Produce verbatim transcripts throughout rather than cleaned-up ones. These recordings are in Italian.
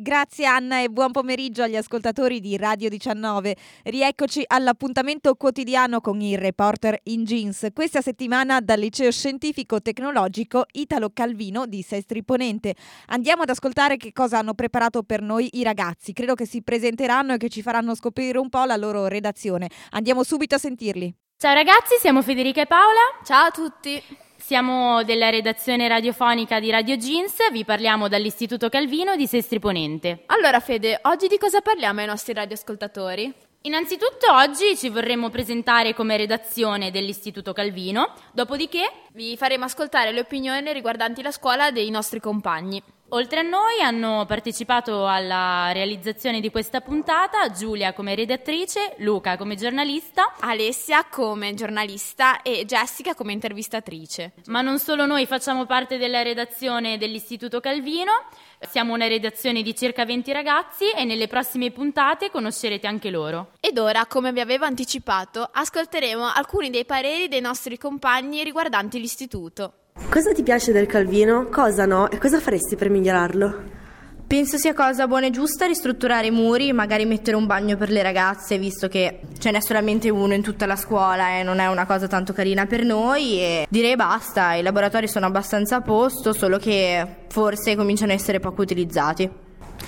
Grazie Anna e buon pomeriggio agli ascoltatori di Radio diciannove. Rieccoci all'appuntamento quotidiano con il Reporter in Jeans. Questa settimana dal Liceo Scientifico Tecnologico Italo Calvino di Sestri Ponente. Andiamo ad ascoltare che cosa hanno preparato per noi i ragazzi. Credo che si presenteranno e che ci faranno scoprire un po' la loro redazione. Andiamo subito a sentirli. Ciao ragazzi, siamo Federica e Paola. Ciao a tutti. Siamo della redazione radiofonica di Radio Jeans, vi parliamo dall'Istituto Calvino di Sestri Ponente. Allora Fede, oggi di cosa parliamo ai nostri radioascoltatori? Innanzitutto oggi ci vorremmo presentare come redazione dell'Istituto Calvino, dopodiché vi faremo ascoltare le opinioni riguardanti la scuola dei nostri compagni. Oltre a noi hanno partecipato alla realizzazione di questa puntata Giulia come redattrice, Luca come giornalista, Alessia come giornalista e Jessica come intervistatrice. Ma non solo noi facciamo parte della redazione dell'Istituto Calvino, siamo una redazione di circa venti ragazzi e nelle prossime puntate conoscerete anche loro. Ed ora, come vi avevo anticipato, ascolteremo alcuni dei pareri dei nostri compagni riguardanti l'istituto. Cosa ti piace del Calvino? Cosa no? E cosa faresti per migliorarlo? Penso sia cosa buona e giusta ristrutturare i muri, magari mettere un bagno per le ragazze, visto che ce n'è solamente uno in tutta la scuola e non è una cosa tanto carina per noi, e direi basta, i laboratori sono abbastanza a posto, solo che forse cominciano a essere poco utilizzati.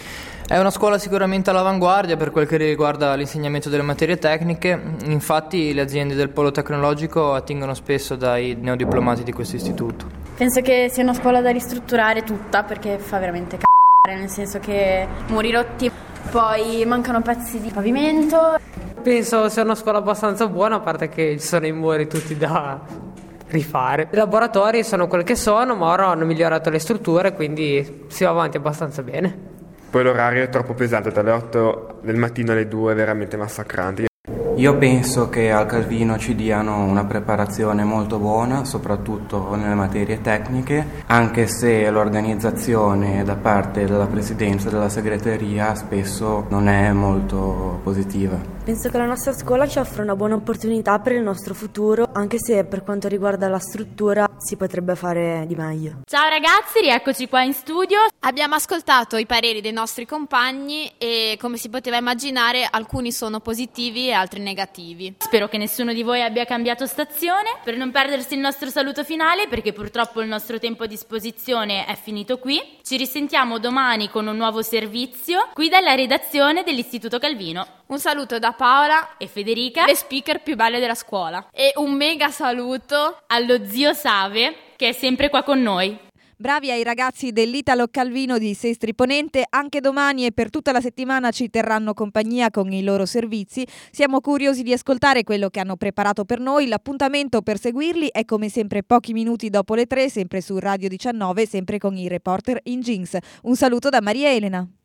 È una scuola sicuramente all'avanguardia per quel che riguarda l'insegnamento delle materie tecniche, infatti le aziende del polo tecnologico attingono spesso dai neodiplomati di questo istituto. Penso che sia una scuola da ristrutturare tutta perché fa veramente c***o, nel senso che muri rotti, poi mancano pezzi di pavimento. Penso sia una scuola abbastanza buona, a parte che ci sono i muri tutti da rifare. I laboratori sono quel che sono, ma ora hanno migliorato le strutture, quindi si va avanti abbastanza bene. Poi l'orario è troppo pesante, dalle otto del mattino alle due, veramente massacranti. Io penso che al Calvino ci diano una preparazione molto buona, soprattutto nelle materie tecniche, anche se l'organizzazione da parte della presidenza e della segreteria spesso non è molto positiva. Penso che la nostra scuola ci offra una buona opportunità per il nostro futuro, anche se per quanto riguarda la struttura si potrebbe fare di meglio. Ciao ragazzi, rieccoci qua in studio. Abbiamo ascoltato i pareri dei nostri compagni e, come si poteva immaginare, alcuni sono positivi e altri negativi. Spero che nessuno di voi abbia cambiato stazione per non perdersi il nostro saluto finale, perché purtroppo il nostro tempo a disposizione è finito qui. Ci risentiamo domani con un nuovo servizio qui dalla redazione dell'Istituto Calvino. Un saluto da Paola e Federica, le speaker più belle della scuola, e un mega saluto allo zio Save che è sempre qua con noi. Bravi ai ragazzi dell'Italo Calvino di Sestri Ponente, anche domani e per tutta la settimana ci terranno compagnia con i loro servizi. Siamo curiosi di ascoltare quello che hanno preparato per noi. L'appuntamento per seguirli è come sempre pochi minuti dopo le tre, sempre su Radio diciannove, sempre con i Reporter in Jeans. Un saluto da Maria Elena.